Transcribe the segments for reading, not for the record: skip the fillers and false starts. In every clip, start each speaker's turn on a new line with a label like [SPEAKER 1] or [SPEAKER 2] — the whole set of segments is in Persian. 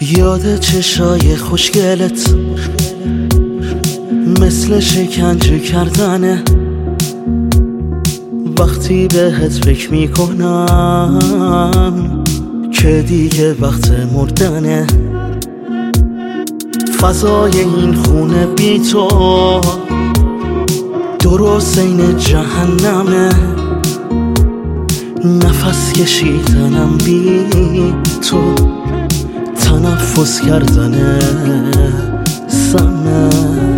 [SPEAKER 1] یاد چشای خوشگلت مثل شکنجه کردنه. وقتی بهت فکر میکنم که دیگه وقت مردنه. فضای این خونه بی تو درست این جهنمه. نفس کشیدنم بی تو تنفس کردنه سمه.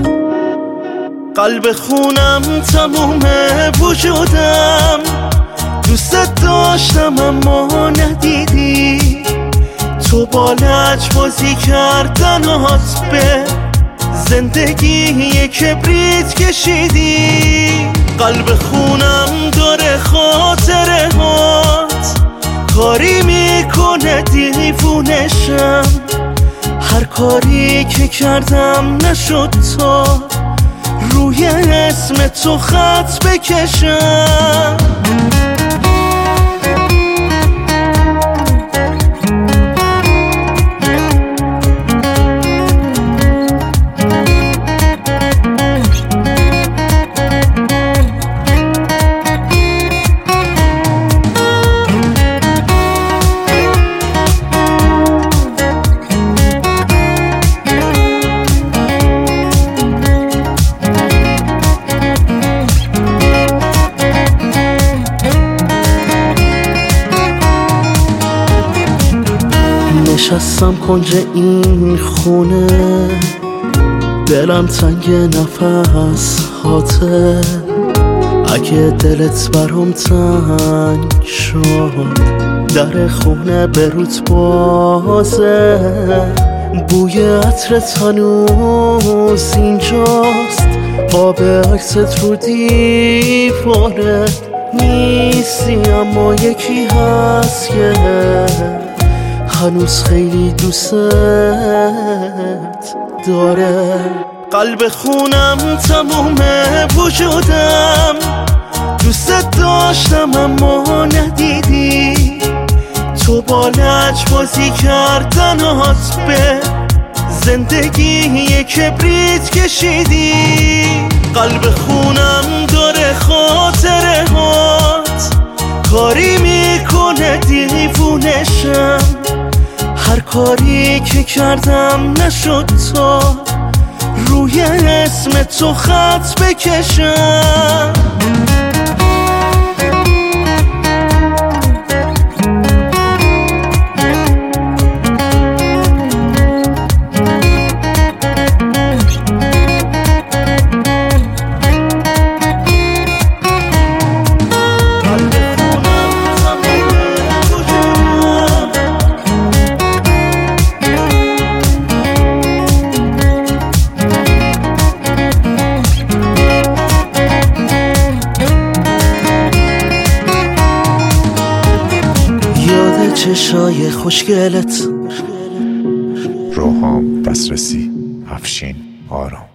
[SPEAKER 1] قلب خونم تموم وجودم دوست داشتم اما ندیدی. تو با لجبازی کردنات به زندگی کبریت کشیدی. قلب خونم داره خاطره هات کاری میکنه دیوونشم. هر کاری که کردم نشد تا روی اسم تو خط بکشم. نشستم کنج این خونه دلم تنگ نفس هاته. اگه دلت برام تنگ شد در خونه بروت بازه. بوی عطرت هنوز اینجاست. آب عکست رو دیواره نیستی اما یکی هست که هنوز خیلی دوست داره. قلب خونم تموم وجودم دوست داشتم اما ندیدی. تو با لجبازی کردنات به زندگی کبریت کشیدی. قلب خونم داره خاطره هات کاری میکنه دیوونشم. هر کاری که کردم نشد تا روی اسم تو خط بکشم. چشای خوشگلت.
[SPEAKER 2] روحام دسترسی افشین آرام.